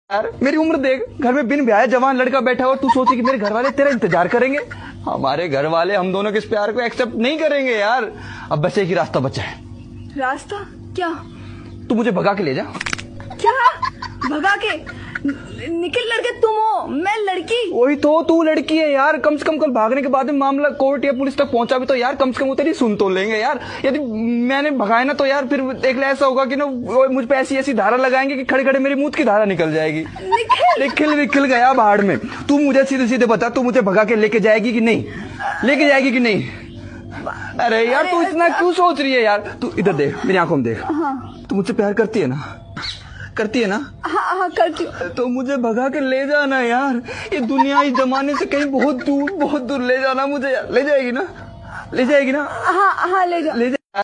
यार मेरी उम्र देख, घर में बिन ब्याह जवान लड़का बैठा हो, तू सोची कि मेरे घर वाले तेरा इंतजार करेंगे? हमारे घर वाले हम दोनों के इस प्यार को एक्सेप्ट नहीं करेंगे यार। अब बस एक ही रास्ता बचा है। रास्ता क्या? तू मुझे भगा के ले जा। क्या भगा के? निखिल लड़के तुम हो, मैं लड़की। वही तो, तू लड़की है यार। कम से कम कल भागने के बाद में मामला कोर्ट या पुलिस तक पहुंचा भी तो यार कम से कम वो तेरी सुन तो लेंगे यार। यदि मैंने भगाया ना तो यार फिर एक ऐसा होगा कि ना वो मुझ पे ऐसी ऐसी धारा लगाएंगे कि खड़े खड़े मेरी मुंह की धारा निकल जाएगी। निखिल निखिल गया भाड़ में। तू मुझे सीधे सीधे बता, तू मुझे भगा के लेके जाएगी कि नहीं? लेके जाएगी कि नहीं? अरे यार तू इतना क्यों सोच रही है यार? तू इधर देख, मेरी आंखों में देख। तू मुझसे प्यार करती है ना? करती है ना? हाँ करती हूँ। तो मुझे भगा के ले जाना यार। ये दुनिया इस जमाने से कहीं बहुत दूर ले जाना मुझे यार। ले जाएगी ना? ले जाएगी ना? हाँ ले जा।